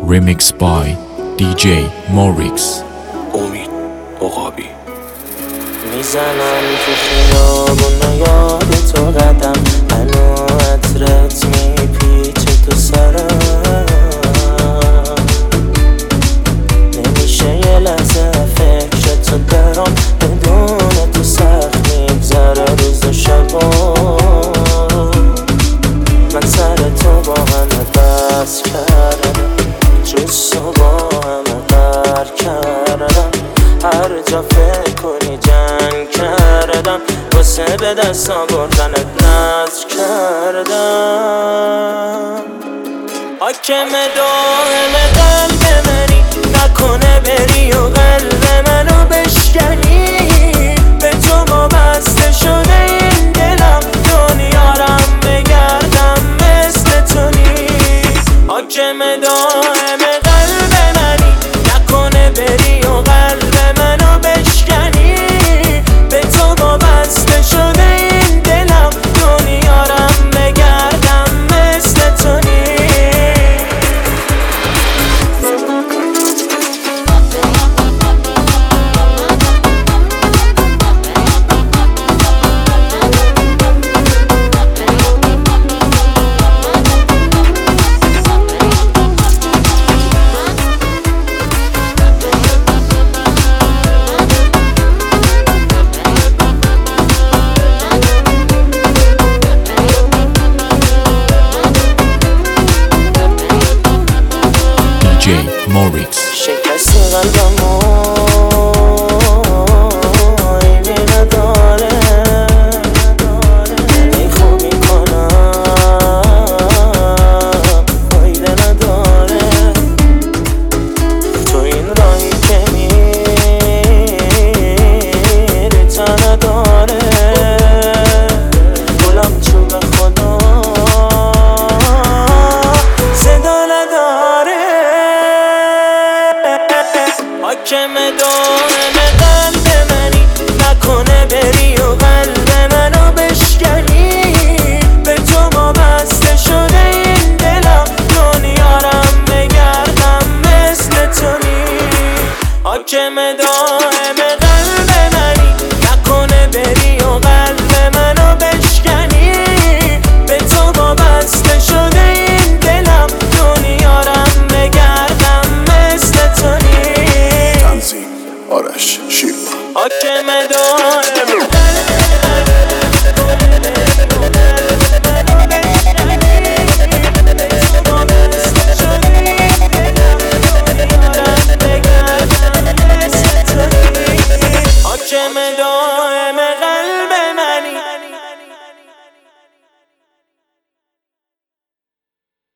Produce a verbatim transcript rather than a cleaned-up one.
Remix by دی جی Morix. امید عقابی. میزنم تو خیابون یاد تو قدم، هنو عطرت میپیچه تو سرم، نمیشه یه لحظه فکر تو برام، بدون تو سخت میگذره روز و شبا. من سر تو با همه بس کردم، جز تو با همه قر کردم، هر جا فکر کنی جنگ کردم، واسه به دست آوردنت نذر کردم. حاکم دائم قلب منی، نکنه بری و قلب منو بشکنی، به تو ما بسته شده این دلم، دنیارم بگردم مثل تو نیست. حاکم دائم قلب منی، نکنه بری و قلب منو بشکنی، به تو با بسته شده این دلم، دنیارم بگردم مثل تو نیست. دی جی Morix. شکست قلبمو ایمی نداره، ای خوب میکنم فایده نداره، تو این راهی که میری تا نداره، گلم چوب خدا صدا نداره. حاکم دائم قلب منی، نکنه بری و قلب منو بشکنی، به تو ما بسته شده این دلم، دنیارم بگردم مثل تو نیست. حاکم دائم قلب منی، نکنه بری و قلب منو بشکنی، به تو با بسته شده این دلم، دنیارم بگردم مثل تو نیست. تنظیم آرش شیرما. حاکم دائم